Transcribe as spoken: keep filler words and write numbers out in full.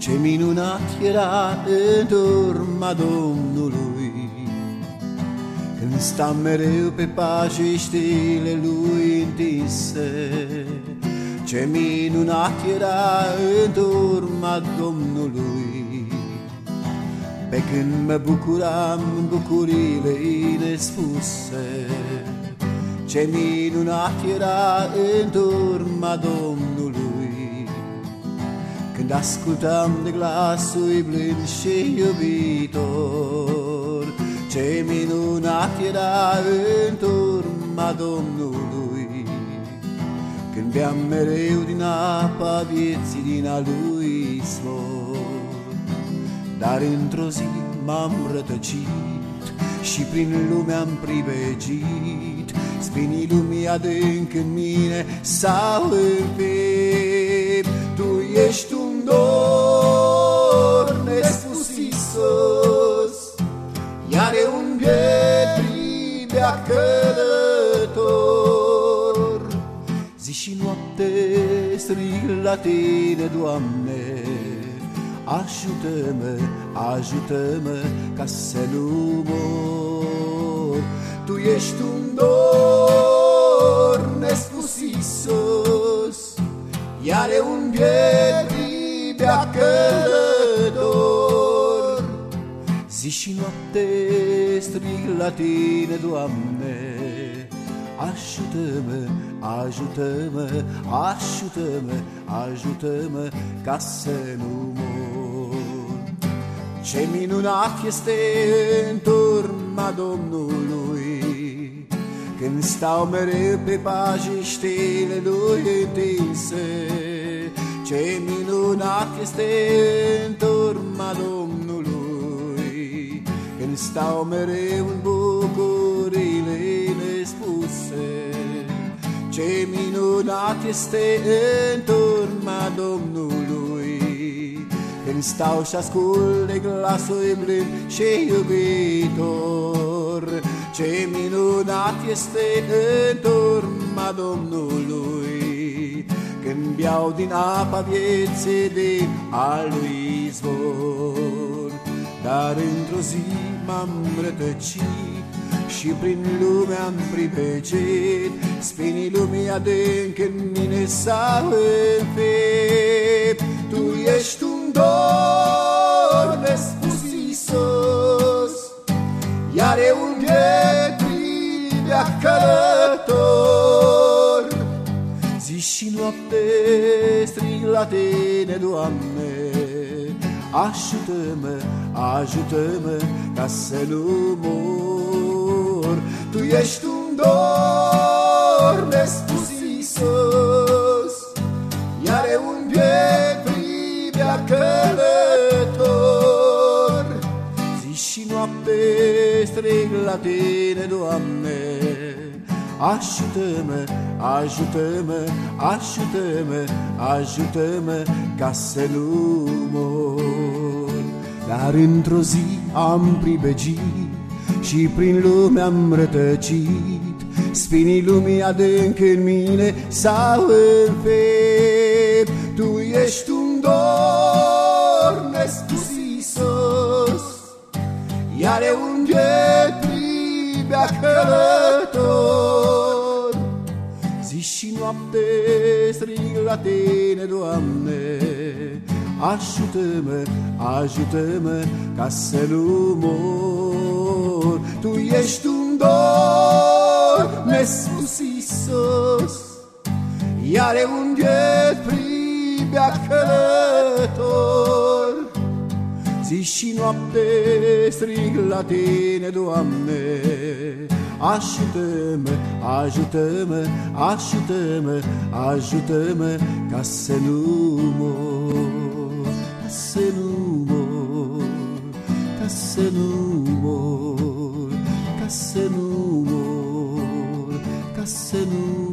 Ce minunat era în urma Domnului, când sta mereu pe pajiștile lui întinse. Ce minunat era în urma Domnului, pe când mă bucuram bucuriile nespuse. Ce minunat era în urma Domnului, când ascultam de glasul blând și iubitor. Ce minunat era în urma Domnului, când beam mereu din apa vieții, din a lui izvor. Dar într-o zi m-am rătăcit și prin lume am privegit. Spinii lumii adânc în mine s-au înfipt. Tu ești un dor nespus, Iisus, iar e un pietri de-a călător. Zi și noapte strig la tine, Doamne, ajută-mă, ajută-mă ca să nu mor. Tu ești un dor nespus, Iisus, iar e un pietri de-a călător. Zi și noapte strig la tine, Doamne, ajută-mă, ajută-mă, ajută-mă, ajută-mă ca să nu mor. Ce minunat este în turma Domnului, când stau mereu pe pajiștile lui întinse. Ce minunat este în turma Domnului, când stau mereu în bucurile nespuse. Ce minunat este în turma Domnului, când stau și ascult de glasul blând și iubitor. Ce minunat este în turma Domnului, când beau din apa vieții, din a lui izvor. Dar într-o zi m-am rătăcit și prin lume am privegit. Spinii lumii adânc în mine s-au înfipt. Tu ești un dor nespus, Iisus, iar e un pietri de-a călător. Zi și noapte strig la tine, Doamne, ajută-mă, ajută-mă ca să nu mor. Tu ești un dor nespus, Iisus, iar e un pietri de-a călător. Zi și noapte strig la tine, Doamne, ajută-mă, ajută-mă, ajută-mă, ajută-mă ca să nu mor. Dar într-o zi am privegit și prin lume am rătăcit. Spinii lumii adânc în mine s-au înfipt. Tu ești un dor nespus, Iisus, iar e un pietri de-a călător. Zi și noapte strig la tine, Doamne, ajută-mă, ajută-mă ca să nu mor. Tu ești un dor nespus, Iisus, iar e un pietri de-a călător. Zi și noapte strig la tine, Doamne, ajută-mă, ajută-mă, ajută-mă, ajută-mă ca să nu mor, ca să nu mor, ca să nu mor, ca să nu mor, ca să nu